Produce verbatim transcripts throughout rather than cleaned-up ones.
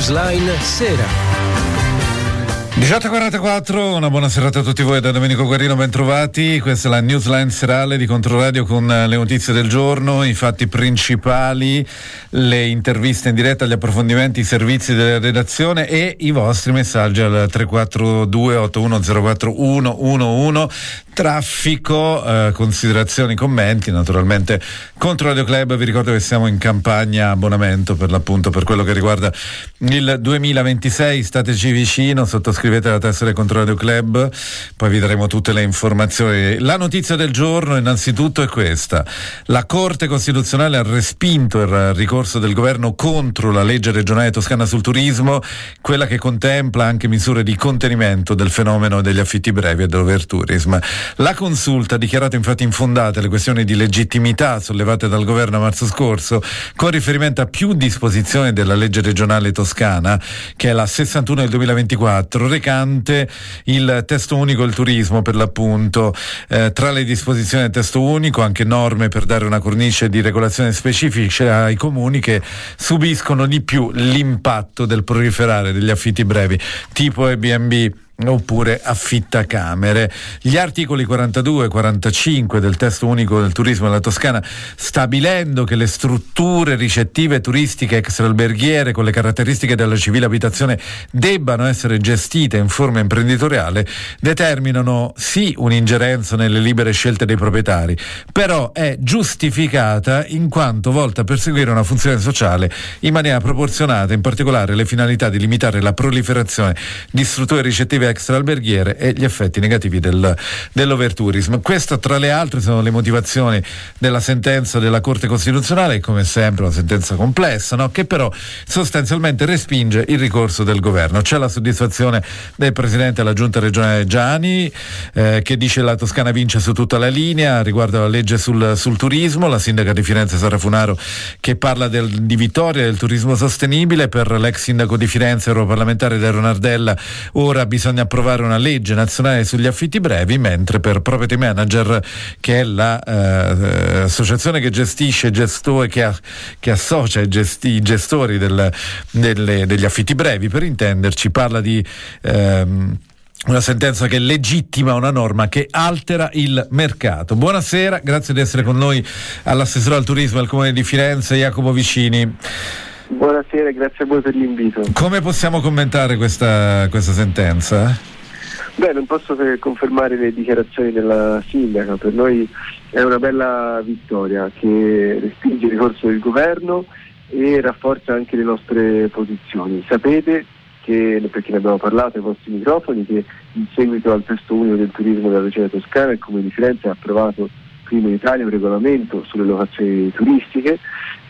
Newsline Sera. diciotto e quarantaquattro, una buona serata a tutti voi da Domenico Guarino, ben trovati. Questa è la Newsline serale di Controradio con le notizie del giorno, i fatti principali, le interviste in diretta, gli approfondimenti, i servizi della redazione e i vostri messaggi al tre quattro due otto uno zero quattro uno uno uno. Traffico, eh, considerazioni, commenti, naturalmente Controradio Club. Vi ricordo che siamo in campagna abbonamento per l'appunto per quello che riguarda il duemilaventisei, stateci vicino, sottoscrivete la tessera Controradio Club, poi vi daremo tutte le informazioni. La notizia del giorno innanzitutto è questa: la Corte Costituzionale ha respinto il ricorso del governo contro la legge regionale toscana sul turismo, quella che contempla anche misure di contenimento del fenomeno degli affitti brevi e dell'overtourism. La consulta ha dichiarato infatti infondate le questioni di legittimità sollevate dal governo a marzo scorso con riferimento a più disposizioni della legge regionale toscana, che è la sessantuno del duemilaventiquattro, recante il testo unico del turismo per l'appunto. Eh, tra le disposizioni del testo unico anche norme per dare una cornice di regolazione specifica ai comuni che subiscono di più l'impatto del proliferare degli affitti brevi tipo Airbnb oppure affittacamere. Gli articoli quarantadue e quarantacinque del testo unico del turismo della Toscana, stabilendo che le strutture ricettive turistiche extraalberghiere con le caratteristiche della civile abitazione debbano essere gestite in forma imprenditoriale, determinano sì un'ingerenza nelle libere scelte dei proprietari, però è giustificata in quanto volta a perseguire una funzione sociale in maniera proporzionata, in particolare le finalità di limitare la proliferazione di strutture ricettive extraalberghiere e gli effetti negativi del, dell'overtourism. Questo, tra le altre, sono le motivazioni della sentenza della Corte Costituzionale, come sempre una sentenza complessa, no? Che però sostanzialmente respinge il ricorso del governo. C'è la soddisfazione del presidente della giunta regionale Gianni, eh, che dice la Toscana vince su tutta la linea riguardo alla legge sul, sul turismo, la sindaca di Firenze Sara Funaro che parla del, di vittoria del turismo sostenibile. Per l'ex sindaco di Firenze, europarlamentare Dario Nardella, ora bisogna approvare una legge nazionale sugli affitti brevi, mentre per Property Manager, che è l'associazione la, eh, che gestisce gestori, che, ha, che associa i, gesti, i gestori del, delle, degli affitti brevi, per intenderci, parla di ehm, una sentenza che legittima una norma che altera il mercato. Buonasera, grazie di essere con noi all'assessore al turismo del Comune di Firenze, Jacopo Vicini. Buonasera, grazie a voi per l'invito. Come possiamo commentare questa, questa sentenza? Beh, non posso che confermare le dichiarazioni della sindaca. Per noi è una bella vittoria che respinge il ricorso del governo e rafforza anche le nostre posizioni. Sapete che, perché ne abbiamo parlato ai vostri microfoni, che in seguito al testo unico del turismo della Regione Toscana il Comune di Firenze ha approvato primo in Italia un regolamento sulle locazioni turistiche,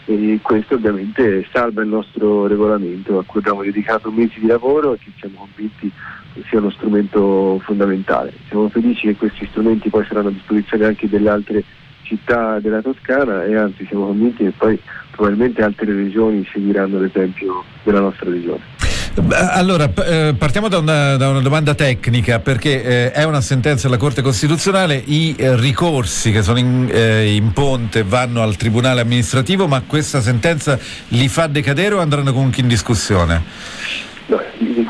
e questo ovviamente salva il nostro regolamento a cui abbiamo dedicato mesi di lavoro e che siamo convinti sia uno strumento fondamentale. Siamo felici che questi strumenti poi saranno a disposizione anche delle altre città della Toscana e anzi siamo convinti che poi probabilmente altre regioni seguiranno l'esempio della nostra regione. Allora, eh, partiamo da una, da una domanda tecnica, perché eh, è una sentenza della Corte Costituzionale, i eh, ricorsi che sono in, eh, in ponte vanno al Tribunale amministrativo, ma questa sentenza li fa decadere o andranno comunque in discussione? No,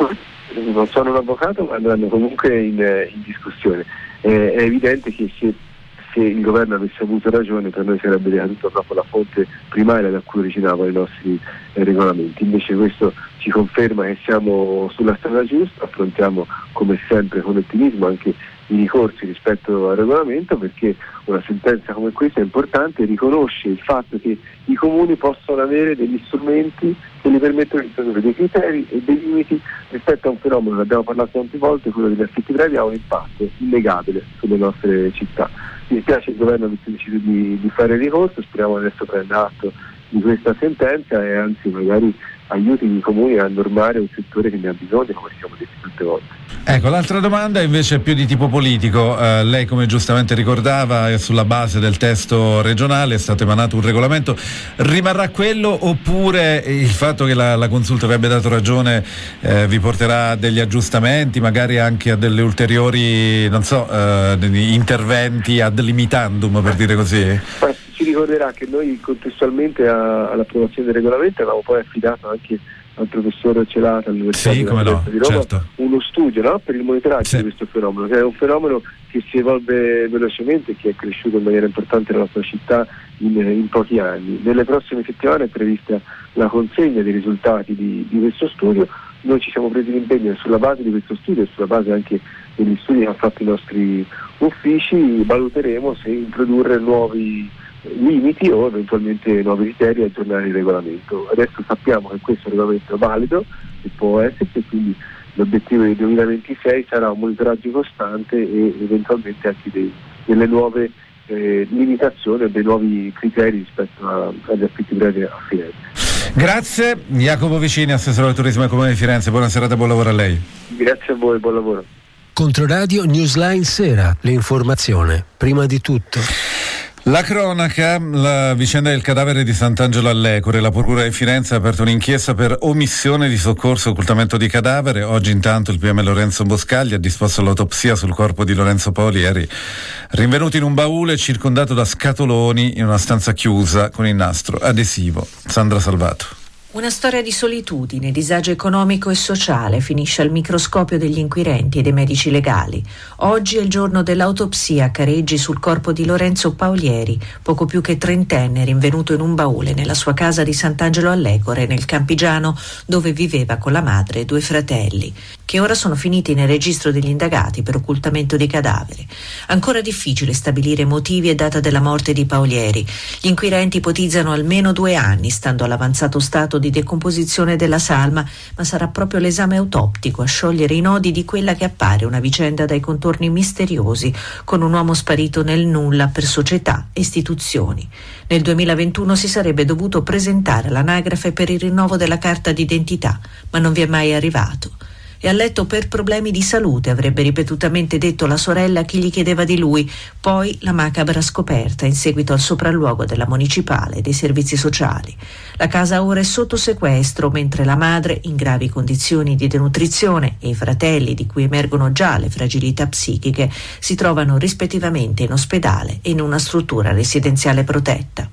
non sono un avvocato, ma andranno comunque in, in discussione. Eh, è evidente che se, se il governo avesse avuto ragione, per noi sarebbe decaduto proprio la fonte primaria da cui originavano i nostri eh, regolamenti. Invece questo ci conferma che siamo sulla strada giusta, affrontiamo come sempre con ottimismo anche i ricorsi rispetto al regolamento, perché una sentenza come questa è importante, riconosce il fatto che i comuni possono avere degli strumenti che gli permettono di introdurre dei criteri e dei limiti rispetto a un fenomeno, ne abbiamo parlato tante volte, quello degli affitti brevi ha un impatto innegabile sulle nostre città. Mi spiace il governo abbia deciso di, di fare il ricorso, speriamo adesso prenda atto di questa sentenza e anzi magari aiuti i comuni a normare un settore che ne ha bisogno, come siamo detti tante volte. Ecco, l'altra domanda invece è più di tipo politico. Eh, lei, come giustamente ricordava, sulla base del testo regionale è stato emanato un regolamento. Rimarrà quello oppure il fatto che la, la consulta vi abbia dato ragione eh, vi porterà a degli aggiustamenti, magari anche a delle ulteriori, non so, eh, interventi ad limitandum, per dire così? Ci ricorderà che noi contestualmente a, all'approvazione del regolamento avevamo poi affidato anche al professor Celata all'Università sì, di, come no, di Roma, certo. uno studio, no? Per il monitoraggio sì. di questo fenomeno, che è un fenomeno che si evolve velocemente e che è cresciuto in maniera importante nella nostra città in, in pochi anni. Nelle prossime settimane è prevista la consegna dei risultati di, di questo studio. Noi ci siamo presi l'impegno sulla base di questo studio e sulla base anche degli studi che hanno fatto i nostri uffici, valuteremo se introdurre nuovi limiti o eventualmente nuovi criteri e aggiornare il regolamento. Adesso sappiamo che questo regolamento è valido e può esserci, quindi l'obiettivo del duemilaventisei sarà un monitoraggio costante e eventualmente anche dei, delle nuove eh, limitazioni o dei nuovi criteri rispetto a, agli affitti brevi a Firenze. Grazie, Jacopo Vicini, assessore al turismo e Comune di Firenze. Buona serata e buon lavoro a lei. Grazie a voi, buon lavoro. Controradio Newsline Sera, l'informazione prima di tutto. La cronaca, la vicenda del cadavere di Sant'Angelo all'Ecore. La Procura di Firenze ha aperto un'inchiesta per omissione di soccorso e occultamento di cadavere. Oggi intanto il P M Lorenzo Boscagli ha disposto l'autopsia sul corpo di Lorenzo Paulieri, rinvenuto in un baule circondato da scatoloni in una stanza chiusa con il nastro adesivo. Sandra Salvato. Una storia di solitudine, disagio economico e sociale finisce al microscopio degli inquirenti e dei medici legali. Oggi è il giorno dell'autopsia a Careggi sul corpo di Lorenzo Paulieri, poco più che trentenne, rinvenuto in un baule nella sua casa di Sant'Angelo all'Ecore, nel Campigiano, dove viveva con la madre e due fratelli, che ora sono finiti nel registro degli indagati per occultamento di cadavere. Ancora difficile stabilire motivi e data della morte di Paulieri. Gli inquirenti ipotizzano almeno due anni, stando all'avanzato stato di decomposizione della salma, ma sarà proprio l'esame autoptico a sciogliere i nodi di quella che appare una vicenda dai contorni misteriosi, con un uomo sparito nel nulla per società e istituzioni. Nel duemilaventuno si sarebbe dovuto presentare all'anagrafe per il rinnovo della carta d'identità, ma non vi è mai arrivato. E a letto per problemi di salute, avrebbe ripetutamente detto la sorella a chi gli chiedeva di lui. Poi la macabra scoperta in seguito al sopralluogo della municipale e dei servizi sociali. La casa ora è sotto sequestro, mentre la madre, in gravi condizioni di denutrizione, e i fratelli, di cui emergono già le fragilità psichiche, si trovano rispettivamente in ospedale e in una struttura residenziale protetta.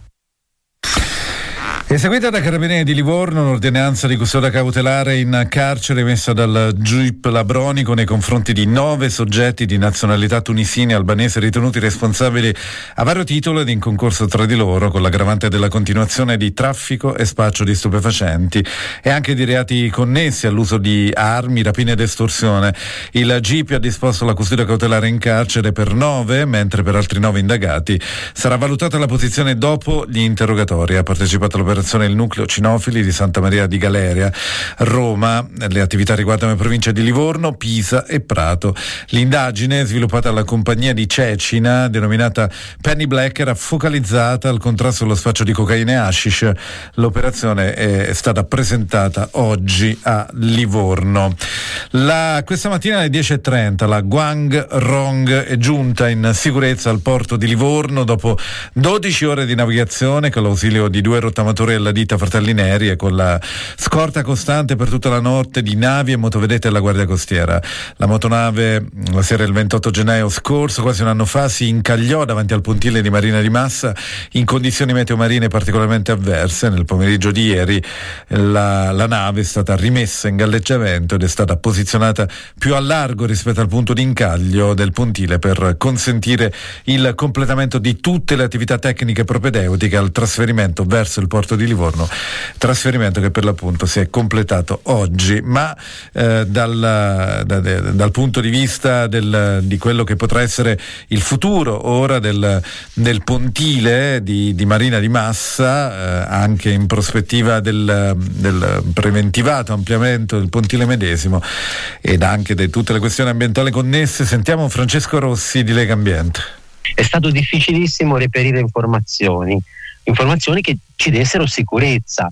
Eseguita da Carabinieri di Livorno un'ordinanza di custodia cautelare in carcere emessa dal G I P Labronico nei confronti di nove soggetti di nazionalità tunisina e albanese ritenuti responsabili a vario titolo ed in concorso tra di loro, con l'aggravante della continuazione di traffico e spaccio di stupefacenti e anche di reati connessi all'uso di armi, rapine ed estorsione. Il G I P ha disposto la custodia cautelare in carcere per nove, mentre per altri nove indagati sarà valutata la posizione dopo gli interrogatori. Ha partecipato all'operazione il nucleo cinofili di Santa Maria di Galeria, Roma. Le attività riguardano le province di Livorno, Pisa e Prato. L'indagine, sviluppata dalla compagnia di Cecina, denominata Penny Black, era focalizzata al contrasto allo spaccio di cocaina e hashish. L'operazione è stata presentata oggi a Livorno. La, questa mattina alle dieci e trenta la Guang Rong è giunta in sicurezza al porto di Livorno dopo dodici ore di navigazione con l'ausilio di due rottamatori della ditta Fratelli Neri e con la scorta costante per tutta la notte di navi e motovedette della Guardia Costiera. La motonave, la sera del ventotto gennaio scorso, quasi un anno fa, si incagliò davanti al pontile di Marina di Massa in condizioni meteo marine particolarmente avverse. Nel pomeriggio di ieri la, la nave è stata rimessa in galleggiamento ed è stata posizionata più a largo rispetto al punto di incaglio del pontile per consentire il completamento di tutte le attività tecniche propedeutiche al trasferimento verso il porto di Livorno, trasferimento che per l'appunto si è completato oggi. Ma eh, dal, da, da, dal punto di vista del, di quello che potrà essere il futuro ora del, del pontile di, di Marina di Massa, eh, anche in prospettiva del, del preventivato ampliamento del pontile medesimo ed anche di tutte le questioni ambientali connesse, sentiamo Francesco Rossi di Lega Ambiente. È stato difficilissimo reperire informazioni informazioni che ci dessero sicurezza.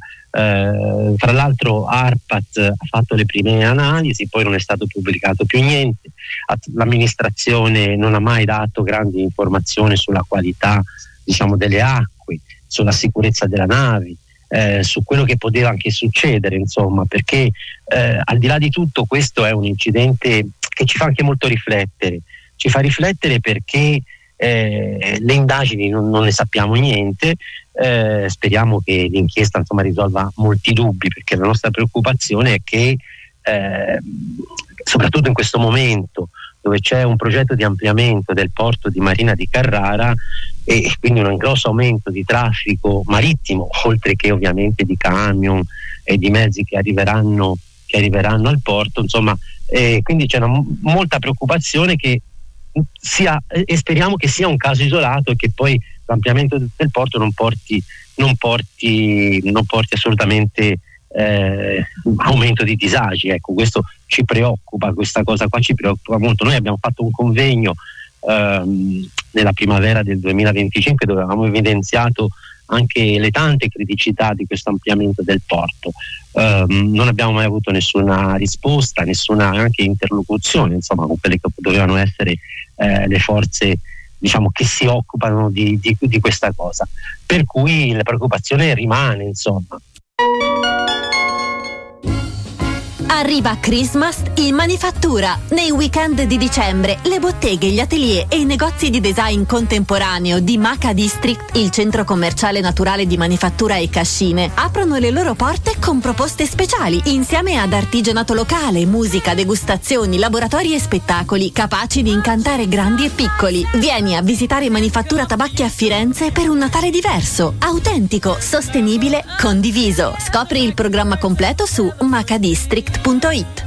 Eh, fra l'altro ARPAT ha fatto le prime analisi, poi non è stato pubblicato più niente. L'amministrazione non ha mai dato grandi informazioni sulla qualità, diciamo, delle acque, sulla sicurezza della nave, eh, su quello che poteva anche succedere, insomma, perché eh, al di là di tutto questo è un incidente che ci fa anche molto riflettere. Ci fa riflettere perché Eh, le indagini non, non ne sappiamo niente, Eh, speriamo che l'inchiesta insomma risolva molti dubbi, perché la nostra preoccupazione è che eh, soprattutto in questo momento dove c'è un progetto di ampliamento del porto di Marina di Carrara e quindi un grosso aumento di traffico marittimo, oltre che ovviamente di camion e di mezzi che arriveranno, che arriveranno al porto, insomma, eh, quindi c'è una, molta preoccupazione che sia, e speriamo che sia un caso isolato e che poi l'ampliamento del porto non porti, non porti, non porti assolutamente eh, aumento di disagi. Ecco, questo ci preoccupa, questa cosa qua ci preoccupa molto. Noi abbiamo fatto un convegno ehm, nella primavera del duemilaventicinque dove avevamo evidenziato anche le tante criticità di questo ampliamento del porto. Um, non abbiamo mai avuto nessuna risposta, nessuna anche interlocuzione, insomma, con quelle che dovevano essere eh, le forze, diciamo, che si occupano di, di, di questa cosa. Per cui la preoccupazione rimane, insomma. Arriva Christmas in Manifattura. Nei weekend di dicembre, le botteghe, gli atelier e i negozi di design contemporaneo di Maca District, il centro commerciale naturale di manifattura e cascine, aprono le loro porte con proposte speciali, insieme ad artigianato locale, musica, degustazioni, laboratori e spettacoli, capaci di incantare grandi e piccoli. Vieni a visitare Manifattura Tabacchi a Firenze per un Natale diverso, autentico, sostenibile, condiviso. Scopri il programma completo su macadistrict punto it.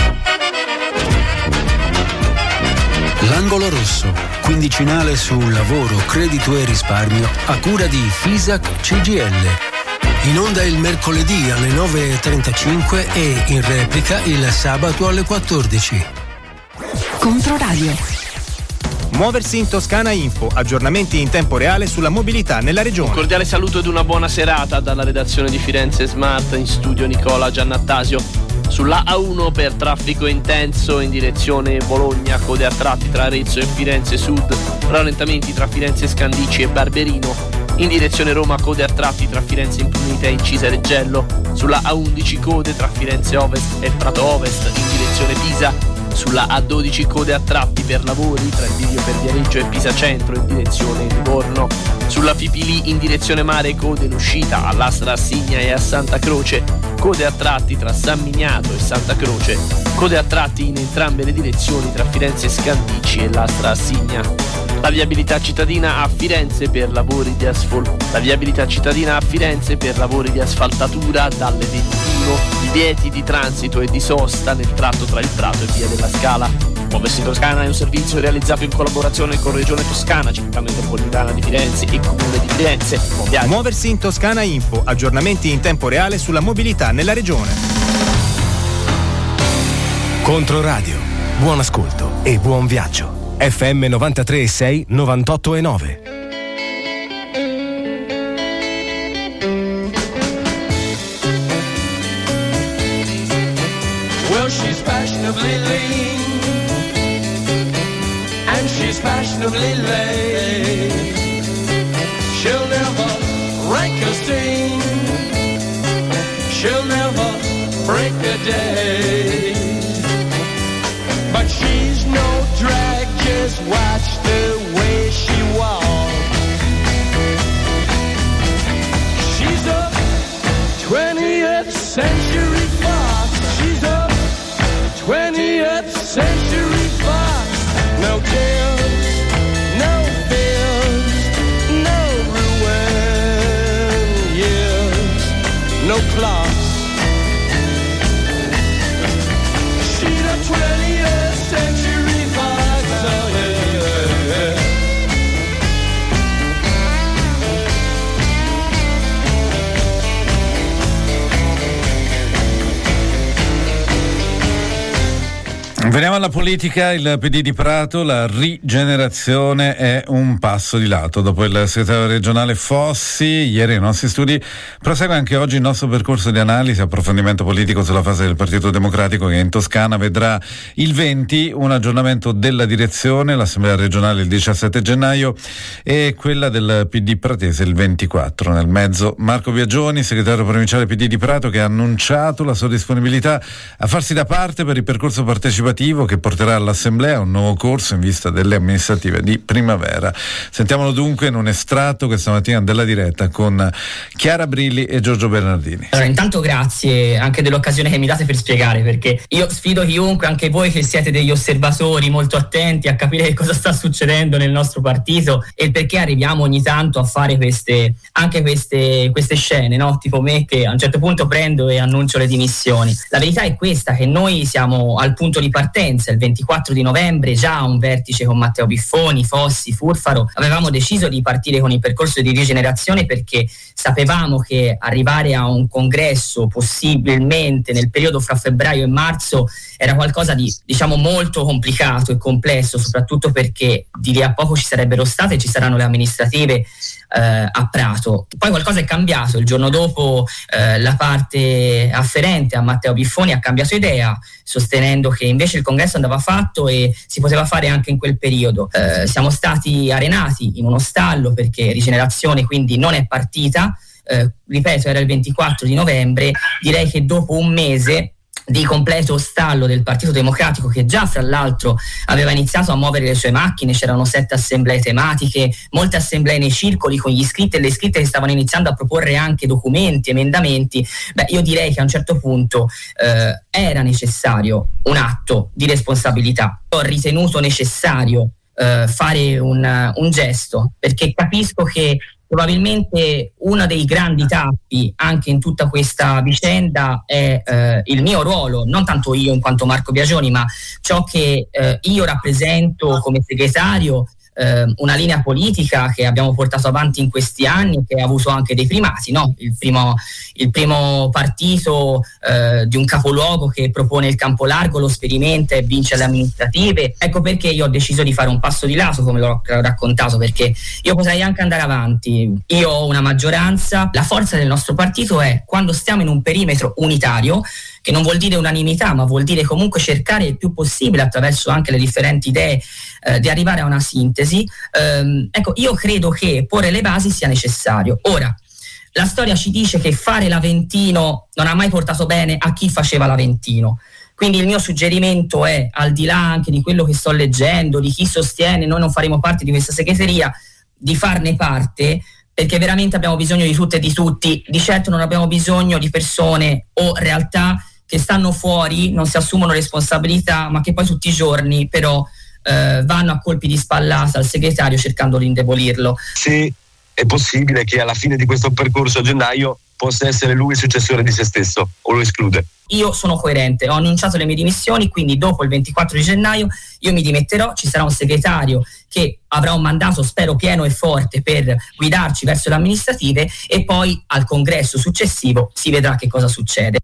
L'angolo rosso, quindicinale su lavoro, credito e risparmio a cura di Fisac C G L. In onda il mercoledì alle nove e trentacinque e in replica il sabato alle quattordici. Controradio. Muoversi in Toscana Info, aggiornamenti in tempo reale sulla mobilità nella regione. Un cordiale saluto ed una buona serata dalla redazione di Firenze Smart, in studio Nicola Giannattasio. Sulla A uno per traffico intenso in direzione Bologna, code a tratti tra Arezzo e Firenze Sud, rallentamenti tra Firenze Scandicci e Barberino. In direzione Roma, code a tratti tra Firenze Impunita e Incisa Reggello. Sulla A undici code tra Firenze Ovest e Prato Ovest in direzione Pisa. Sulla A dodici code a tratti per lavori tra il bivio per Viareggio e Pisa Centro in direzione Livorno. Sulla Fipili in direzione mare, code in uscita all'Astra Assigna e a Santa Croce, code a tratti tra San Miniato e Santa Croce, code a tratti in entrambe le direzioni tra Firenze Scandicci e l'Astra Assigna. La viabilità cittadina a Firenze per lavori di asfalto. La viabilità cittadina a Firenze per lavori di asfaltatura dalle ventuno, divieti di transito e di sosta nel tratto tra il Prato e Via della Scala. Muoversi in Toscana è un servizio realizzato in collaborazione con Regione Toscana, Città Metropolitana di Firenze e Comune di Firenze. Moviaggi. Muoversi in Toscana Info, aggiornamenti in tempo reale sulla mobilità nella regione. Controradio, buon ascolto e buon viaggio. F M novantatré e sei, novantotto e nove. Well, she's fashionably lean and she's fashionably late. She'll never rank a scene, she'll never break a day, but she's no drag. Just watch the way she walks. She's a twentieth century fox. She's a twentieth century fox. No tears, no fears, no ruin years, no clocks. She's a twentieth century fox. Veniamo alla politica. Il P D di Prato, la rigenerazione è un passo di lato. Dopo il segretario regionale Fossi, ieri nei nostri studi, prosegue anche oggi il nostro percorso di analisi e approfondimento politico sulla fase del Partito Democratico, che in Toscana vedrà il venti un aggiornamento della direzione, l'assemblea regionale il diciassette gennaio e quella del P D pratese il ventiquattro. Nel mezzo Marco Biagioni, segretario provinciale P D di Prato, che ha annunciato la sua disponibilità a farsi da parte per il percorso partecipativo legislativo che porterà all'Assemblea un nuovo corso in vista delle amministrative di primavera. Sentiamolo dunque in un estratto questa mattina della diretta con Chiara Brilli e Giorgio Bernardini. Allora, intanto grazie anche dell'occasione che mi date per spiegare, perché io sfido chiunque, anche voi che siete degli osservatori molto attenti, a capire che cosa sta succedendo nel nostro partito e il perché arriviamo ogni tanto a fare queste anche queste, queste scene, no? Tipo me che a un certo punto prendo e annuncio le dimissioni. La verità è questa, che noi siamo al punto di partenza. Il ventiquattro di novembre, già a un vertice con Matteo Biffoni, Fossi, Furfaro, avevamo deciso di partire con il percorso di rigenerazione, perché sapevamo che arrivare a un congresso possibilmente nel periodo fra febbraio e marzo era qualcosa di, diciamo, molto complicato e complesso, soprattutto perché di lì a poco ci sarebbero state e ci saranno le amministrative eh, a Prato. Poi qualcosa è cambiato. Il giorno dopo eh, la parte afferente a Matteo Biffoni ha cambiato idea, sostenendo che invece il congresso andava fatto e si poteva fare anche in quel periodo. Eh, siamo stati arenati in uno stallo, perché Rigenerazione quindi non è partita. Eh, ripeto, era il ventiquattro di novembre. Direi che dopo un mese di completo stallo del Partito Democratico, che già fra l'altro aveva iniziato a muovere le sue macchine, c'erano sette assemblee tematiche, molte assemblee nei circoli con gli iscritti e le iscritte che stavano iniziando a proporre anche documenti, emendamenti. Beh, io direi che a un certo punto eh, era necessario un atto di responsabilità. Ho ritenuto necessario eh, fare un, un gesto, perché capisco che probabilmente uno dei grandi tappi anche in tutta questa vicenda è eh, il mio ruolo, non tanto io in quanto Marco Biagioni, ma ciò che eh, io rappresento come segretario, eh, una linea politica che abbiamo portato avanti in questi anni, che ha avuto anche dei primati, no? Il primo, il primo partito eh, di un capoluogo che propone il campo largo, lo sperimenta e vince le amministrative. Ecco perché io ho deciso di fare un passo di lato, come l'ho raccontato, perché io potrei anche andare avanti. Io ho una maggioranza. La forza del nostro partito è quando stiamo in un perimetro unitario, che non vuol dire unanimità, ma vuol dire comunque cercare il più possibile, attraverso anche le differenti idee, eh, di arrivare a una sintesi. Ehm, ecco, io credo che porre le basi sia necessario. Ora, la storia ci dice che fare l'Aventino non ha mai portato bene a chi faceva l'Aventino. Quindi il mio suggerimento è, al di là anche di quello che sto leggendo, di chi sostiene noi non faremo parte di questa segreteria, di farne parte, perché veramente abbiamo bisogno di tutte e di tutti. Di certo non abbiamo bisogno di persone o realtà che stanno fuori, non si assumono responsabilità, ma che poi tutti i giorni però eh, vanno a colpi di spallata al segretario cercando di indebolirlo. Se è possibile che alla fine di questo percorso a gennaio possa essere lui il successore di se stesso, o lo esclude? Io sono coerente, ho annunciato le mie dimissioni, quindi dopo il ventiquattro di gennaio io mi dimetterò, ci sarà un segretario che avrà un mandato, spero, pieno e forte per guidarci verso le amministrative, e poi al congresso successivo si vedrà che cosa succede.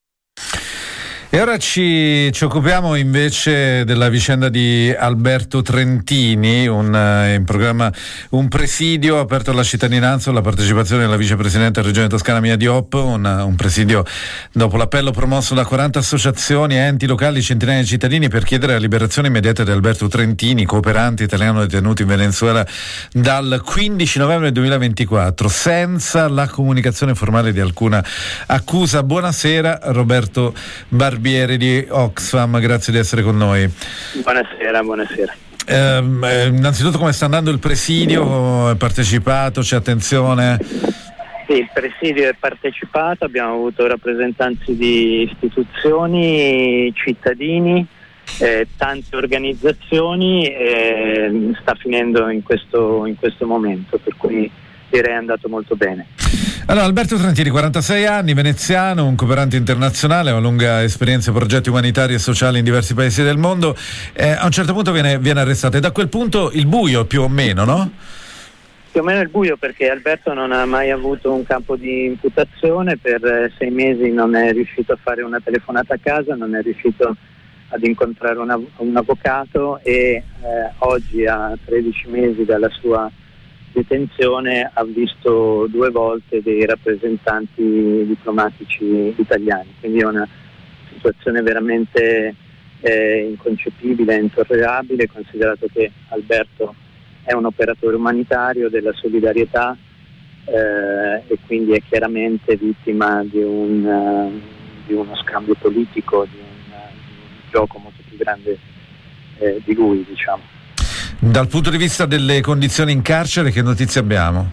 E ora ci, ci occupiamo invece della vicenda di Alberto Trentini, un, eh, in programma un presidio aperto alla cittadinanza, alla partecipazione della vicepresidente della Regione Toscana Mia Diop, un, un presidio dopo l'appello promosso da quaranta associazioni, enti locali, centinaia di cittadini per chiedere la liberazione immediata di Alberto Trentini, cooperante italiano detenuto in Venezuela dal quindici novembre duemilaventiquattro, senza la comunicazione formale di alcuna accusa. Buonasera Roberto Barbieri di Oxfam, grazie di essere con noi. Buonasera, buonasera. Eh, innanzitutto come sta andando il presidio? È partecipato? C'è attenzione? Sì, il presidio è partecipato, abbiamo avuto rappresentanti di istituzioni, cittadini, eh, tante organizzazioni, e sta finendo in questo, in questo momento, per cui direi è andato molto bene. Allora, Alberto Trentini, quarantasei anni, veneziano, un cooperante internazionale, una lunga esperienza in progetti umanitari e sociali in diversi paesi del mondo. Eh, a un certo punto viene, viene arrestato, e da quel punto il buio più o meno, no? Più o meno il buio, perché Alberto non ha mai avuto un campo di imputazione, per eh, sei mesi non è riuscito a fare una telefonata a casa, non è riuscito ad incontrare una, un avvocato, e eh, oggi, a tredici mesi dalla sua detenzione, ha visto due volte dei rappresentanti diplomatici italiani, quindi è una situazione veramente eh, inconcepibile, intollerabile, considerato che Alberto è un operatore umanitario della solidarietà eh, e quindi è chiaramente vittima di, un, uh, di uno scambio politico, di un, uh, di un gioco molto più grande eh, di lui, diciamo. Dal punto di vista delle condizioni in carcere, che notizie abbiamo?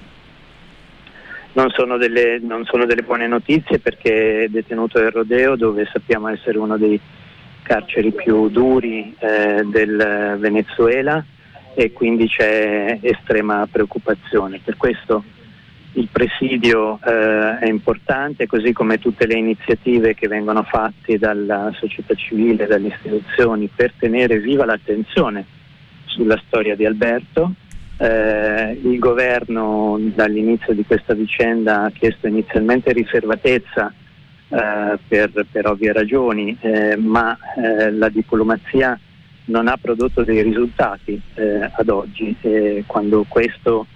Non sono delle, non sono delle buone notizie, perché è detenuto nel Rodeo, dove sappiamo essere uno dei carceri più duri eh, del Venezuela, e quindi c'è estrema preoccupazione. Per questo il presidio eh, è importante, così come tutte le iniziative che vengono fatte dalla società civile, dalle istituzioni, per tenere viva l'attenzione sulla storia di Alberto. Eh, il governo dall'inizio di questa vicenda ha chiesto inizialmente riservatezza eh, per, per ovvie ragioni, eh, ma eh, la diplomazia non ha prodotto dei risultati eh, ad oggi, e quando questo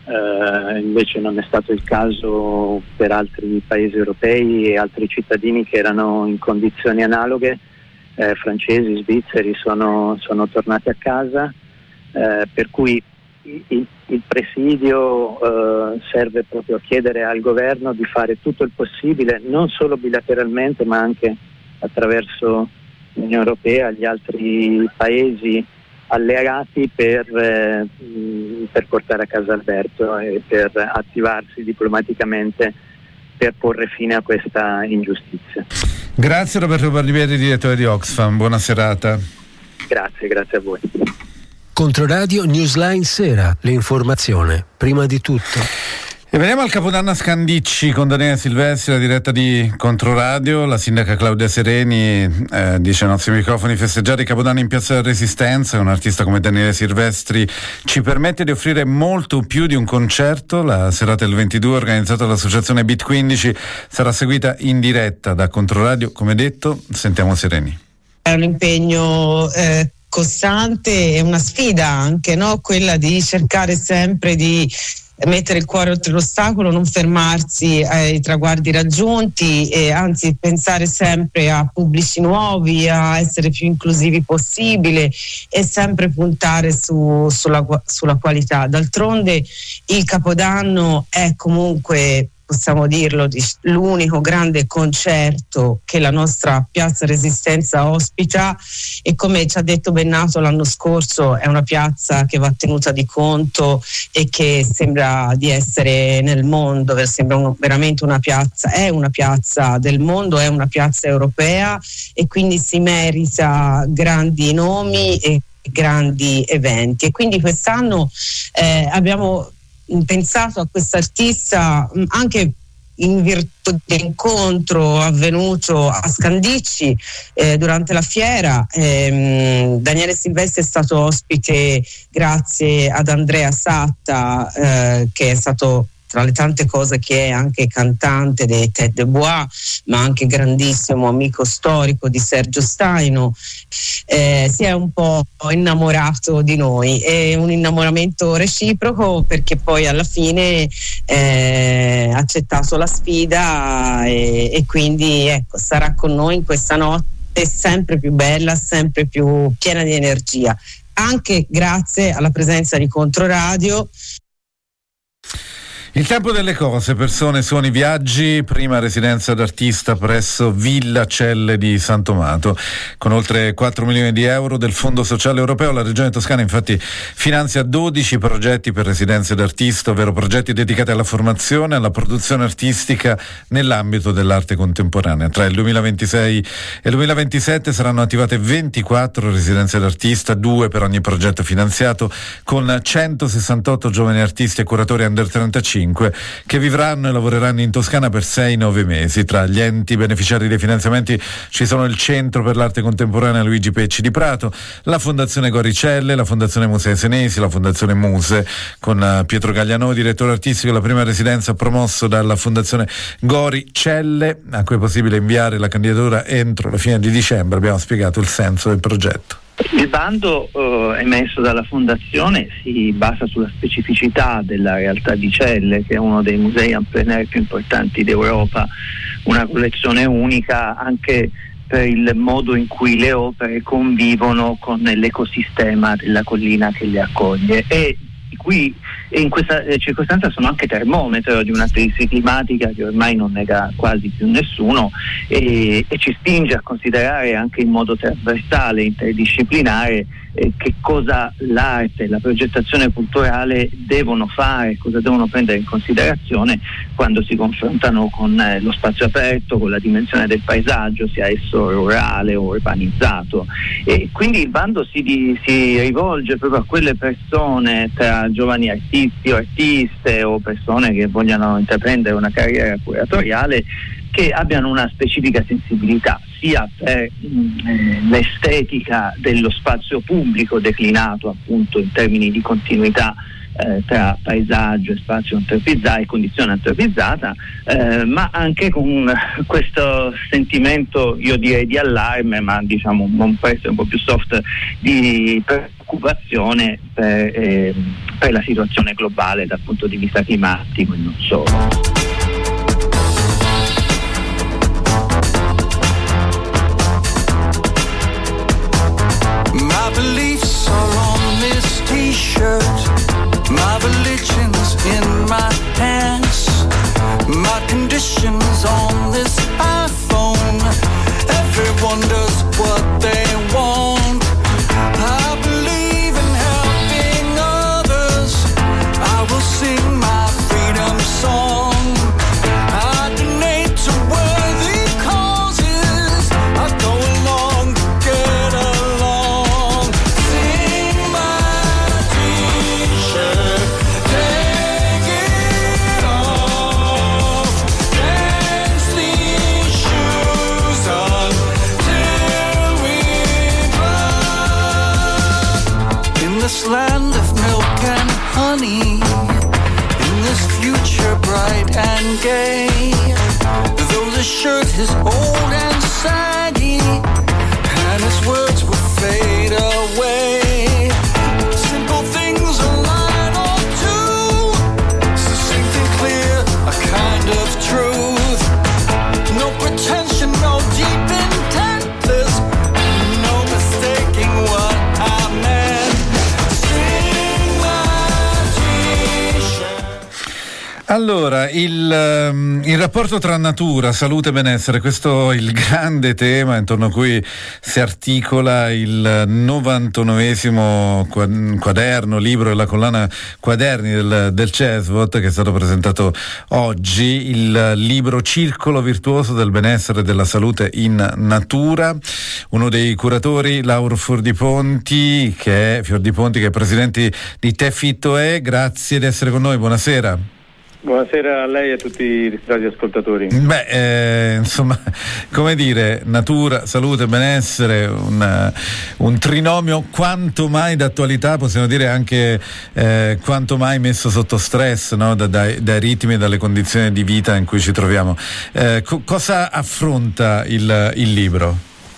eh, invece non è stato il caso per altri paesi europei e altri cittadini che erano in condizioni analoghe, eh, francesi, svizzeri, sono, sono tornati a casa, eh, per cui il, il presidio eh, serve proprio a chiedere al governo di fare tutto il possibile, non solo bilateralmente ma anche attraverso l'Unione Europea, gli altri paesi alleati, per, eh, per portare a casa Alberto e per attivarsi diplomaticamente per porre fine a questa ingiustizia. Grazie Roberto Barbieri, direttore di Oxfam, buona serata. Grazie, grazie a voi. Controradio Newsline Sera, l'informazione prima di tutto. E veniamo al Capodanno a Scandicci con Daniele Silvestri, la diretta di Controradio. La sindaca Claudia Sereni eh, dice ai nostri microfoni: festeggiare i Capodanni in Piazza della Resistenza, un artista come Daniele Silvestri ci permette di offrire molto più di un concerto. La serata del ventidue, organizzata dall'associazione Beat quindici, sarà seguita in diretta da Controradio, come detto. Sentiamo Sereni. È un impegno eh, costante e una sfida anche, no? Quella di cercare sempre di mettere il cuore oltre l'ostacolo, non fermarsi ai traguardi raggiunti e anzi pensare sempre a pubblici nuovi, a essere più inclusivi possibile e sempre puntare su, sulla, sulla qualità. D'altronde il Capodanno è comunque, possiamo dirlo, l'unico grande concerto che la nostra Piazza Resistenza ospita, e come ci ha detto Bennato l'anno scorso è una piazza che va tenuta di conto e che sembra di essere nel mondo, sembra un, veramente una piazza, è una piazza del mondo, è una piazza europea, e quindi si merita grandi nomi e grandi eventi. E quindi quest'anno eh, abbiamo pensato a quest'artista anche in virtù dell'incontro avvenuto a Scandicci eh, durante la fiera. ehm, Daniele Silvestri è stato ospite grazie ad Andrea Satta, eh, che è stato, tra le tante cose, che è anche cantante dei Tête de Bois, ma anche grandissimo amico storico di Sergio Staino. Eh, si è un po' innamorato di noi, è un innamoramento reciproco, perché poi alla fine eh, ha accettato la sfida e, e quindi ecco, sarà con noi in questa notte sempre più bella, sempre più piena di energia, anche grazie alla presenza di Controradio. Il tempo delle cose, persone, suoni, viaggi. Prima residenza d'artista presso Villa Celle di Santomato. Con oltre quattro milioni di euro del Fondo Sociale Europeo, la Regione Toscana infatti finanzia dodici progetti per residenze d'artista, ovvero progetti dedicati alla formazione e alla produzione artistica nell'ambito dell'arte contemporanea. Tra il duemilaventisei e il duemilaventisette saranno attivate ventiquattro residenze d'artista, due per ogni progetto finanziato, con centosessantotto giovani artisti e curatori under trentacinque che vivranno e lavoreranno in Toscana per sei nove mesi. Tra gli enti beneficiari dei finanziamenti ci sono il Centro per l'Arte Contemporanea Luigi Pecci di Prato, la Fondazione Goricelle, la Fondazione Musei Senesi, la Fondazione Muse, con Pietro Gagliano, direttore artistico della prima residenza promosso dalla Fondazione Goricelle, a cui è possibile inviare la candidatura entro la fine di dicembre. Abbiamo spiegato il senso del progetto. Il bando eh, emesso dalla Fondazione si basa sulla specificità della realtà di Celle, che è uno dei musei en plein air più importanti d'Europa, una collezione unica anche per il modo in cui le opere convivono con l'ecosistema della collina che le accoglie, e di cui in questa circostanza sono anche termometro di una crisi climatica che ormai non nega quasi più nessuno e, e ci spinge a considerare anche in modo trasversale, interdisciplinare, eh, che cosa l'arte e la progettazione culturale devono fare, cosa devono prendere in considerazione quando si confrontano con eh, lo spazio aperto, con la dimensione del paesaggio, sia esso rurale o urbanizzato. E quindi il bando si, di, si rivolge proprio a quelle persone, tra giovani artisti o artiste o persone che vogliano intraprendere una carriera curatoriale, che abbiano una specifica sensibilità sia per mh, l'estetica dello spazio pubblico declinato appunto in termini di continuità eh, tra paesaggio e spazio antropizzato e condizione antropizzata, eh, ma anche con questo sentimento, io direi di allarme, ma diciamo un po' un po' più soft, di preoccupazione per, eh, per la situazione globale dal punto di vista climatico e non solo. My beliefs are on this t-shirt, my religion's in my pants, my conditions on this iPhone, everyone does what they want. I believe in helping others, I will sing my freedom song, I donate to worthy causes, I go along to get along. Sing my t-shirt, take it off, dance these shoes on till we drop. In this land of milk and honey, in this future bright and gay, though the shirt is old and saggy and its words will fade away, simple things, a line or two, succinct and clear, a kind of truth, no pretension, no deep intent, there's no mistaking what I meant. Sing my t-shirt. Allora, il, um, il rapporto tra natura, salute e benessere, questo è il grande tema intorno a cui si articola il novantanovesimo quaderno, libro della collana Quaderni del, del CESVOT, che è stato presentato oggi, il libro Circolo virtuoso del benessere e della salute in natura. Uno dei curatori, Lauro Fiordiponti, che è, Fiordiponti, che è presidente di Te Fitto è. Grazie di essere con noi, buonasera. Buonasera a lei e a tutti i radioascoltatori. Beh, eh, insomma, come dire, natura, salute, benessere, un, un trinomio quanto mai d'attualità, possiamo dire anche eh, quanto mai messo sotto stress, no? da, dai, dai ritmi e dalle condizioni di vita in cui ci troviamo. Eh, co- cosa affronta il, il libro?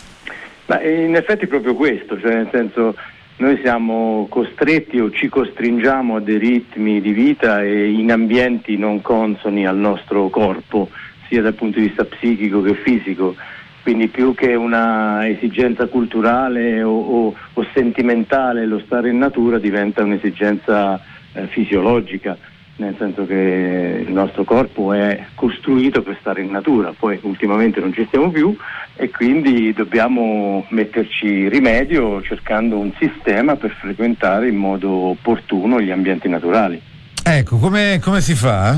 Beh, in effetti proprio questo, cioè nel senso, noi siamo costretti o ci costringiamo a dei ritmi di vita e in ambienti non consoni al nostro corpo, sia dal punto di vista psichico che fisico, quindi più che una esigenza culturale o, o, o sentimentale lo stare in natura diventa un'esigenza eh, fisiologica, nel senso che il nostro corpo è costruito per stare in natura, poi ultimamente non ci stiamo più e quindi dobbiamo metterci rimedio cercando un sistema per frequentare in modo opportuno gli ambienti naturali. Ecco, come, come si fa?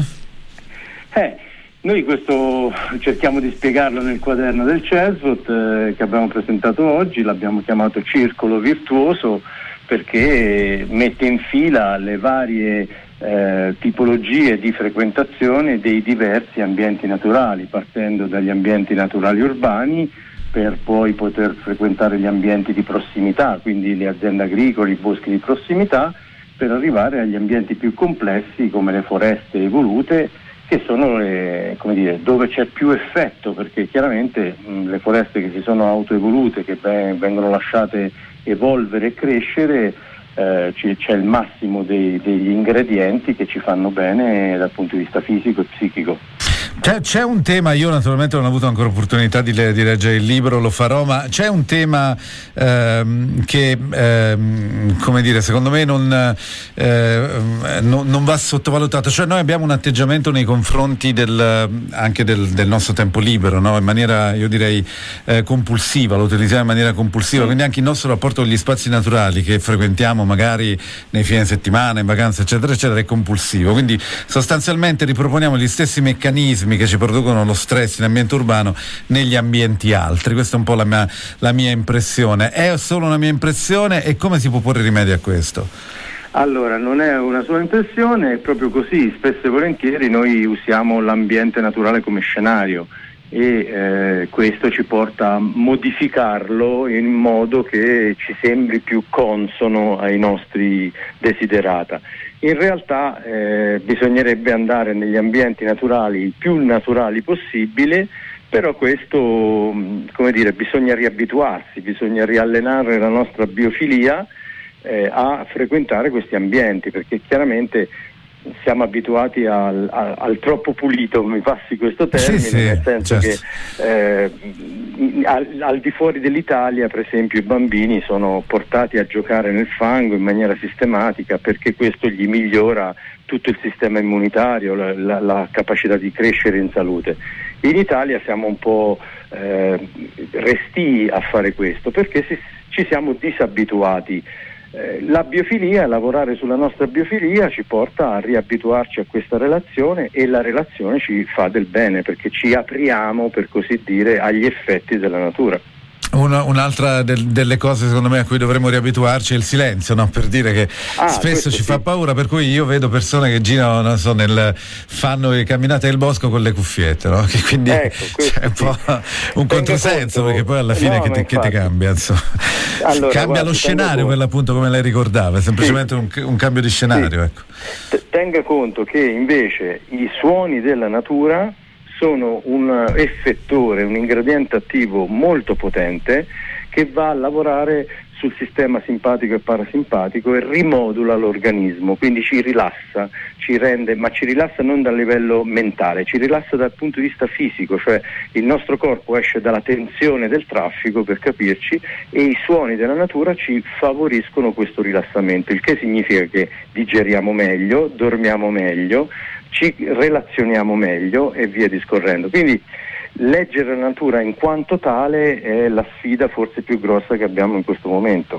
Eh, noi questo cerchiamo di spiegarlo nel quaderno del CESVOT eh, che abbiamo presentato oggi, l'abbiamo chiamato Circolo virtuoso perché mette in fila le varie Eh, tipologie di frequentazione dei diversi ambienti naturali, partendo dagli ambienti naturali urbani per poi poter frequentare gli ambienti di prossimità, quindi le aziende agricole, i boschi di prossimità, per arrivare agli ambienti più complessi come le foreste evolute, che sono le, come dire, dove c'è più effetto, perché chiaramente mh, le foreste che si sono autoevolute, che beh, vengono lasciate evolvere e crescere, Eh, c'è il massimo dei, degli ingredienti che ci fanno bene dal punto di vista fisico e psichico. C'è, c'è un tema, io naturalmente non ho avuto ancora opportunità di, le, di leggere il libro, lo farò, ma c'è un tema ehm, che ehm, come dire, secondo me non, eh, non, non va sottovalutato. Cioè noi abbiamo un atteggiamento nei confronti del, anche del, del nostro tempo libero, no? In maniera, io direi, eh, compulsiva, lo utilizziamo in maniera compulsiva, quindi anche il nostro rapporto con gli spazi naturali che frequentiamo magari nei fine settimana, in vacanza eccetera eccetera è compulsivo, quindi sostanzialmente riproponiamo gli stessi meccanismi che ci producono lo stress in ambiente urbano negli ambienti altri. Questa è un po' la mia, la mia impressione. È solo una mia impressione, e come si può porre rimedio a questo? Allora, non è una sua impressione, è proprio così. Spesso e volentieri noi usiamo l'ambiente naturale come scenario e eh, questo ci porta a modificarlo in modo che ci sembri più consono ai nostri desiderata. In realtà eh, bisognerebbe andare negli ambienti naturali il più naturali possibile, però questo, come dire, bisogna riabituarsi, bisogna riallenare la nostra biofilia eh, a frequentare questi ambienti, perché chiaramente siamo abituati al, al, al troppo pulito, mi passi questo termine, sì, sì, nel senso certo. che eh, al, al di fuori dell'Italia, per esempio, i bambini sono portati a giocare nel fango in maniera sistematica perché questo gli migliora tutto il sistema immunitario, la, la, la capacità di crescere in salute. In Italia siamo un po' eh, restii a fare questo perché si, ci siamo disabituati. La biofilia, lavorare sulla nostra biofilia ci porta a riabituarci a questa relazione, e la relazione ci fa del bene perché ci apriamo, per così dire, agli effetti della natura. Una, un'altra del, delle cose secondo me a cui dovremmo riabituarci è il silenzio, no? Per dire che ah, spesso ci sì. fa paura, per cui io vedo persone che girano, non so, nel, fanno le camminate del bosco con le cuffiette, no? Che quindi ecco, c'è un po' sì. un controsenso, conto, perché poi alla fine no, che, ti, che ti cambia, insomma. Allora, cambia guarda, lo scenario per l'appunto, come lei ricordava, è semplicemente sì. un, un cambio di scenario. Sì. Ecco. Tenga conto che invece i suoni della natura sono un effettore, un ingrediente attivo molto potente che va a lavorare sul sistema simpatico e parasimpatico e rimodula l'organismo, quindi ci rilassa, ci rende, ma ci rilassa non dal livello mentale, ci rilassa dal punto di vista fisico, cioè il nostro corpo esce dalla tensione del traffico, per capirci, e i suoni della natura ci favoriscono questo rilassamento, il che significa che digeriamo meglio, dormiamo meglio, ci relazioniamo meglio e via discorrendo. Quindi leggere la natura in quanto tale è la sfida forse più grossa che abbiamo in questo momento.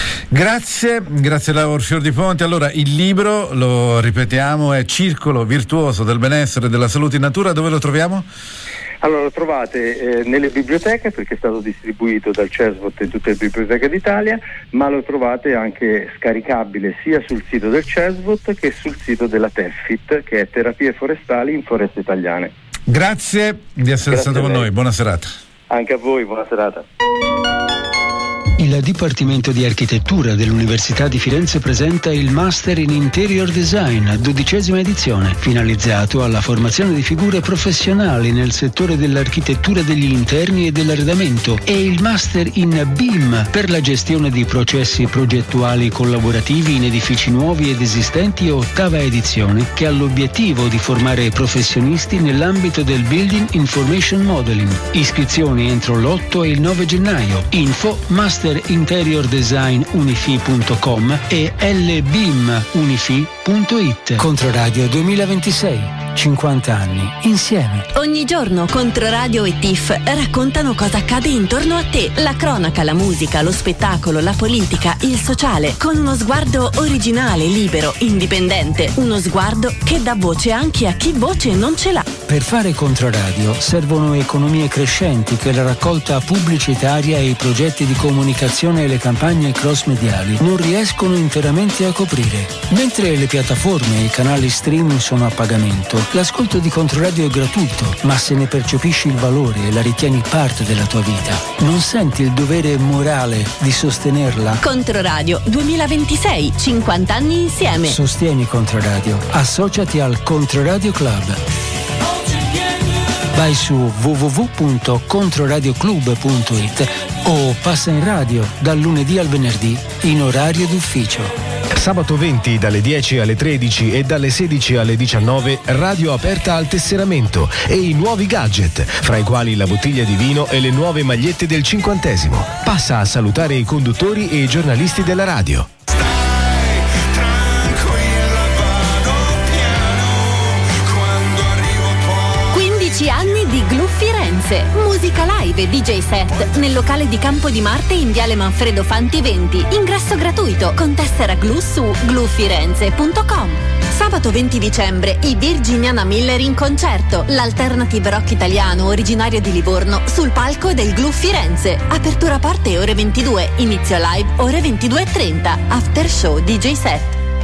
Grazie, grazie Laura Fior di Ponte. Allora, il libro, lo ripetiamo, è Circolo virtuoso del benessere e della salute in natura. Dove lo troviamo? Allora, lo trovate eh, nelle biblioteche, perché è stato distribuito dal CESVOT in tutte le biblioteche d'Italia, ma lo trovate anche scaricabile sia sul sito del CESVOT che sul sito della TEFIT, che è Terapie Forestali in Foreste Italiane. Grazie di essere Grazie stato con noi, buona serata. Anche a voi, buona serata. Il Dipartimento di Architettura dell'Università di Firenze presenta il Master in Interior Design, dodicesima edizione, finalizzato alla formazione di figure professionali nel settore dell'architettura degli interni e dell'arredamento, e il Master in B I M per la gestione di processi progettuali collaborativi in edifici nuovi ed esistenti, ottava edizione, che ha l'obiettivo di formare professionisti nell'ambito del Building Information Modeling. Iscrizioni entro l'otto e il nove gennaio. Info Master Interior Design Unifi punto com e l b i m unifi punto i t. Controradio duemilaventisei, cinquanta anni insieme. Ogni giorno Controradio e T I F raccontano cosa accade intorno a te: la cronaca, la musica, lo spettacolo, la politica, il sociale, con uno sguardo originale, libero, indipendente, uno sguardo che dà voce anche a chi voce non ce l'ha. Per fare Controradio servono economie crescenti che la raccolta pubblicitaria e i progetti di comunicazione e le campagne cross-mediali non riescono interamente a coprire. Mentre le piattaforme e i canali streaming sono a pagamento, l'ascolto di Controradio è gratuito, ma se ne percepisci il valore e la ritieni parte della tua vita, non senti il dovere morale di sostenerla? Controradio duemilaventisei, cinquanta anni insieme. Sostieni Controradio. Associati al Controradio Club. Vai su w w w punto controradioclub punto i t o passa in radio dal lunedì al venerdì in orario d'ufficio. Sabato venti dalle dieci alle tredici e dalle sedici alle diciannove radio aperta al tesseramento e i nuovi gadget, fra i quali la bottiglia di vino e le nuove magliette del cinquantesimo. Passa a salutare i conduttori e i giornalisti della radio. quindici anni di Glu Firenze. Musica live e D J set nel locale di Campo di Marte in Viale Manfredo Fanti venti. Ingresso gratuito con tessera Glu su glu firenze punto com. Sabato venti dicembre i Virginiana Miller in concerto, l'alternative rock italiano originario di Livorno sul palco del Glu Firenze. Apertura porte ore ventidue, inizio live ore ventidue e trenta, after show D J set.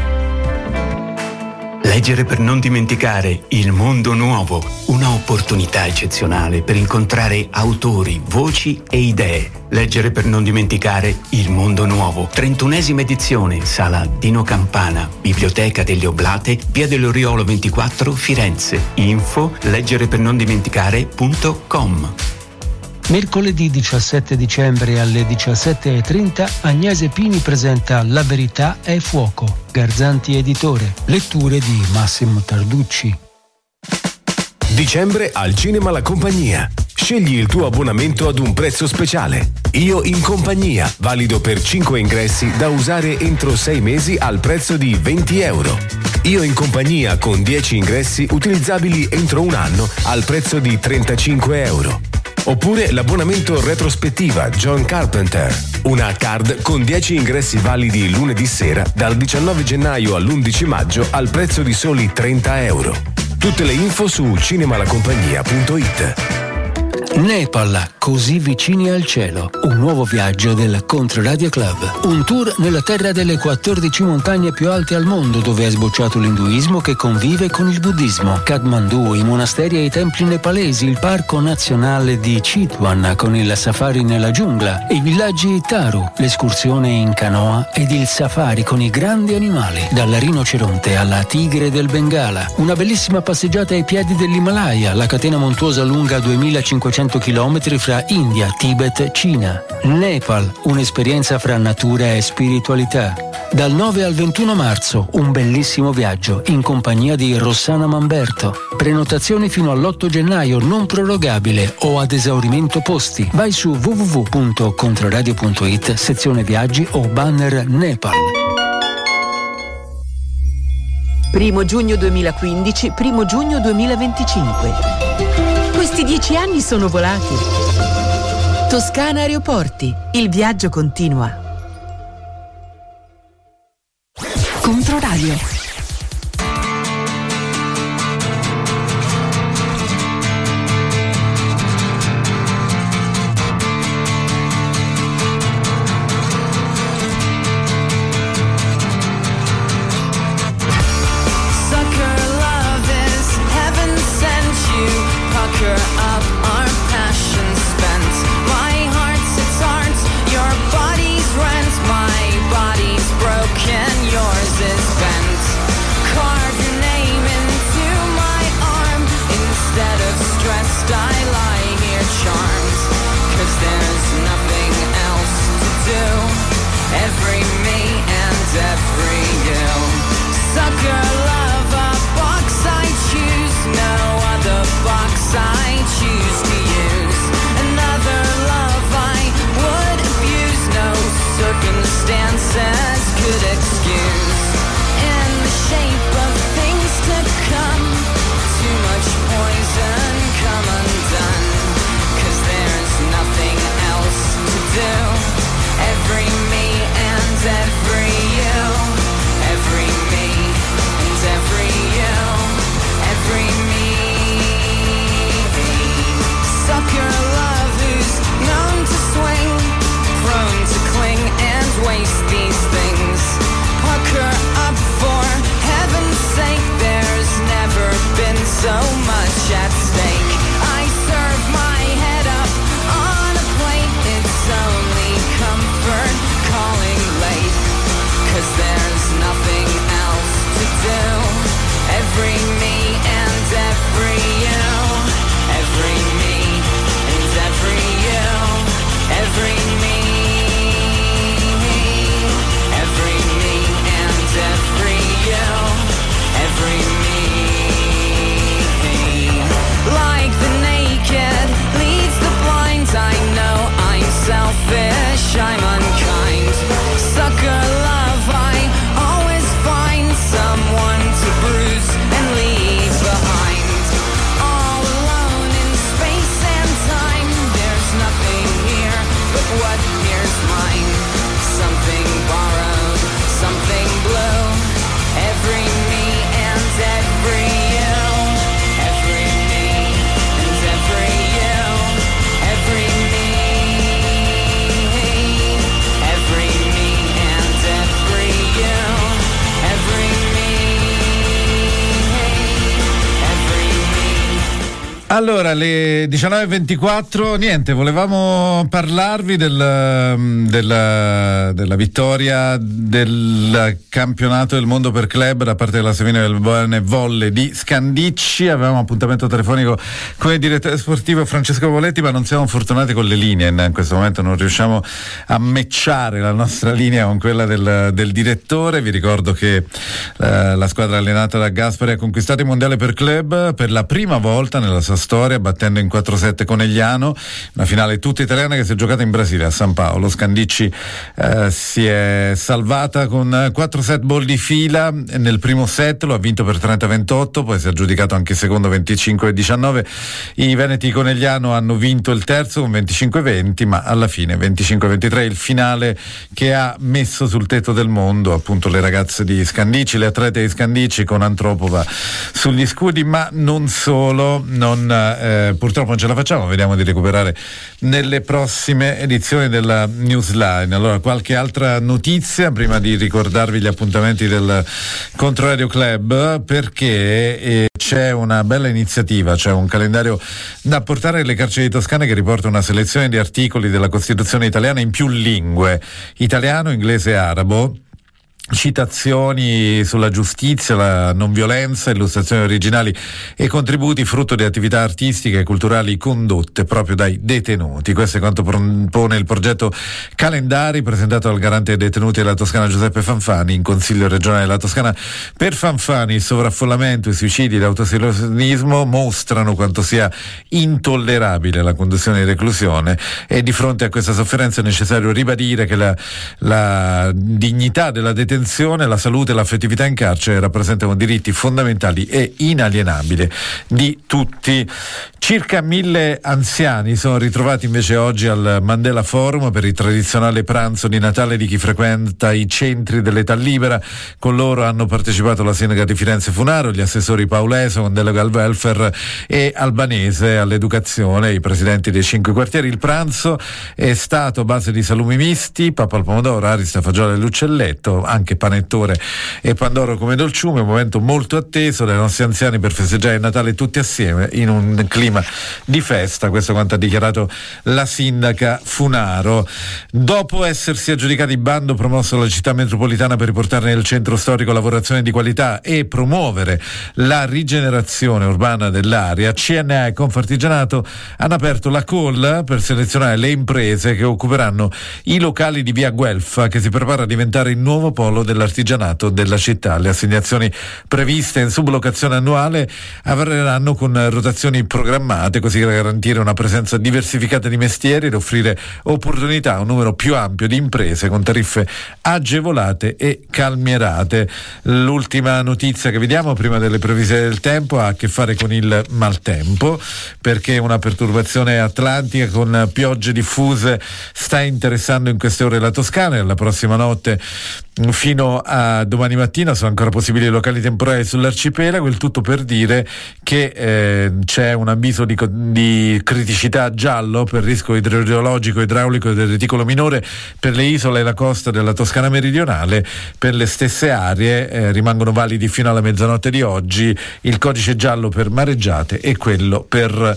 Leggere per non dimenticare Il Mondo Nuovo, una opportunità eccezionale per incontrare autori, voci e idee. Leggere per non dimenticare Il Mondo Nuovo, trentunesima edizione, Sala Dino Campana, Biblioteca delle Oblate, Via dell'Oriolo ventiquattro, Firenze. Info leggere per non dimenticare punto com. Mercoledì diciassette dicembre alle diciassette e trenta Agnese Pini presenta La verità è fuoco, Garzanti editore, letture di Massimo Tarducci. Dicembre al Cinema La Compagnia. Scegli il tuo abbonamento ad un prezzo speciale. Io in compagnia, valido per cinque ingressi da usare entro sei mesi al prezzo di venti euro. Io in compagnia con dieci ingressi utilizzabili entro un anno al prezzo di trentacinque euro. Oppure l'abbonamento retrospettiva John Carpenter, una card con dieci ingressi validi lunedì sera dal diciannove gennaio all'undici maggio al prezzo di soli trenta euro. Tutte le info su cinemalacompagnia punto it. Nepal, così vicini al cielo. Un nuovo viaggio del Controradio Club. Un tour nella terra delle quattordici montagne più alte al mondo, dove è sbocciato l'induismo che convive con il buddismo. Kathmandu, i monasteri e i templi nepalesi, il parco nazionale di Chitwan con il safari nella giungla, i villaggi Taru, l'escursione in canoa ed il safari con i grandi animali, dal rinoceronte alla tigre del Bengala. Una bellissima passeggiata ai piedi dell'Himalaya, la catena montuosa lunga duemilacinquecento chilometri fra India, Tibet, Cina. Nepal, un'esperienza fra natura e spiritualità. Dal nove al ventuno marzo, un bellissimo viaggio in compagnia di Rossana Mamberto. Prenotazioni fino all'otto gennaio, non prorogabile o ad esaurimento posti. Vai su w w w punto controradio punto it, sezione viaggi o banner Nepal. Primo giugno duemilaquindici, primo giugno duemilaventicinque. Questi dieci anni sono volati. Toscana Aeroporti, il viaggio continua. Controradio. Your body's rent, my body's broken, yours is bent. Allora, le diciannove e ventiquattro, niente, volevamo parlarvi del, della, della vittoria del campionato del mondo per club da parte della Sevilla del Buone Volle di Scandicci. Avevamo un appuntamento telefonico con il direttore sportivo Francesco Voletti, ma non siamo fortunati con le linee, in questo momento non riusciamo a matchare la nostra linea con quella del, del direttore. Vi ricordo che eh, la squadra allenata da Gaspari ha conquistato il mondiale per club per la prima volta nella sua storia, battendo in quattro sette Conegliano, una finale tutta italiana che si è giocata in Brasile, a San Paolo. Scandicci eh, si è salvata con quattro set ball di fila. Nel primo set lo ha vinto per trenta a ventotto, poi si è aggiudicato anche il secondo venticinque a diciannove. I veneti Conegliano hanno vinto il terzo con venticinque a venti, ma alla fine venticinque a ventitré il finale che ha messo sul tetto del mondo appunto le ragazze di Scandicci, le atlete di Scandicci, con Antropova sugli scudi, ma non solo. Non Eh, purtroppo non ce la facciamo, vediamo di recuperare nelle prossime edizioni della Newsline. Allora, qualche altra notizia prima di ricordarvi gli appuntamenti del Controradio Club, perché eh, c'è una bella iniziativa, c'è un calendario da portare alle carceri di Toscana che riporta una selezione di articoli della Costituzione italiana in più lingue, italiano, inglese e arabo, citazioni sulla giustizia, la non violenza, illustrazioni originali e contributi frutto di attività artistiche e culturali condotte proprio dai detenuti. Questo è quanto propone il progetto Calendari, presentato dal garante dei detenuti della Toscana Giuseppe Fanfani in Consiglio regionale della Toscana. Per Fanfani il sovraffollamento, i suicidi e l'autolesionismo mostrano quanto sia intollerabile la condizione di reclusione, e di fronte a questa sofferenza è necessario ribadire che la, la dignità della detenzione, la salute e l'affettività in carcere rappresentano diritti fondamentali e inalienabili di tutti. Circa mille anziani sono ritrovati invece oggi al Mandela Forum per il tradizionale pranzo di Natale di chi frequenta i centri dell'età libera. Con loro hanno partecipato la sindaca di Firenze Funaro, gli assessori Pauleso con delega al welfare e Albanese all'educazione, i presidenti dei cinque quartieri. Il pranzo è stato a base di salumi misti, pappa al pomodoro, arista, fagioli e l'uccelletto, anche panettone e pandoro come dolciume, un momento molto atteso dai nostri anziani per festeggiare il Natale tutti assieme in un clima di festa. Questo quanto ha dichiarato la sindaca Funaro. Dopo essersi aggiudicati il bando promosso dalla città metropolitana per riportare nel centro storico lavorazione di qualità e promuovere la rigenerazione urbana dell'area, C N A e Confartigianato hanno aperto la call per selezionare le imprese che occuperanno i locali di via Guelfa, che si prepara a diventare il nuovo polo dell'artigianato della città. Le assegnazioni previste in sublocazione annuale avverranno con rotazioni programmate, così da garantire una presenza diversificata di mestieri ed offrire opportunità a un numero più ampio di imprese con tariffe agevolate e calmierate. L'ultima notizia che vediamo prima delle previsioni del tempo ha a che fare con il maltempo, perché una perturbazione atlantica con piogge diffuse sta interessando in queste ore la Toscana, e la prossima notte fino a domani mattina sono ancora possibili locali temporali sull'arcipelago. Il tutto per dire che eh, c'è un avviso di, di criticità giallo per rischio idrogeologico idraulico del reticolo minore per le isole e la costa della Toscana meridionale. Per le stesse aree eh, rimangono validi fino alla mezzanotte di oggi il codice giallo per mareggiate e quello per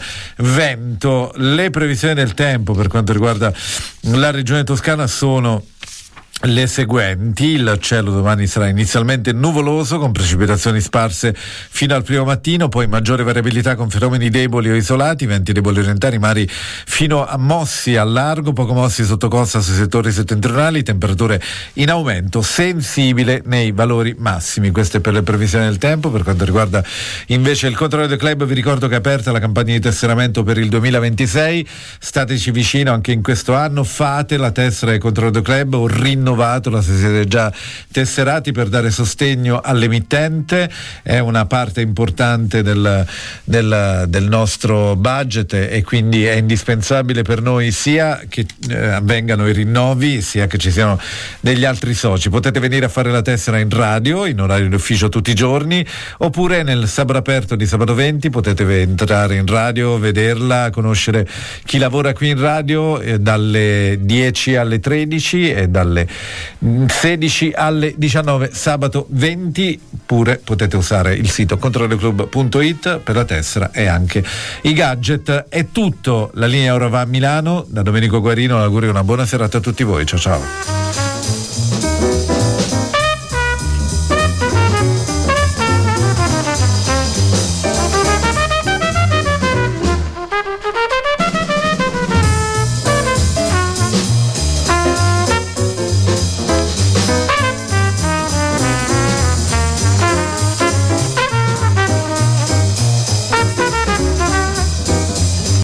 vento. Le previsioni del tempo per quanto riguarda la regione toscana sono le seguenti. Il cielo domani sarà inizialmente nuvoloso con precipitazioni sparse fino al primo mattino, poi maggiore variabilità con fenomeni deboli o isolati, venti deboli orientali, mari fino a mossi al largo, poco mossi sotto costa sui settori settentrionali, temperature in aumento sensibile nei valori massimi. Queste per le previsioni del tempo. Per quanto riguarda invece il Controradio Club, vi ricordo che è aperta la campagna di tesseramento per il duemilaventisei. Stateci vicino anche in questo anno, fate la tessera del Controradio Club o rinnovatevi la se siete già tesserati per dare sostegno all'emittente. È una parte importante del, del, del nostro budget e quindi è indispensabile per noi sia che eh, avvengano i rinnovi sia che ci siano degli altri soci. Potete venire a fare la tessera in radio in orario d'ufficio tutti i giorni, oppure nel sabato aperto di sabato venti potete entrare in radio, vederla, conoscere chi lavora qui in radio eh, dalle dieci alle tredici e dalle sedici alle diciannove sabato venti. Pure potete usare il sito controradioclub punto it per la tessera e anche i gadget. È tutto, la linea ora va a Milano. Da Domenico Guarino l'augurio una buona serata a tutti voi, ciao ciao.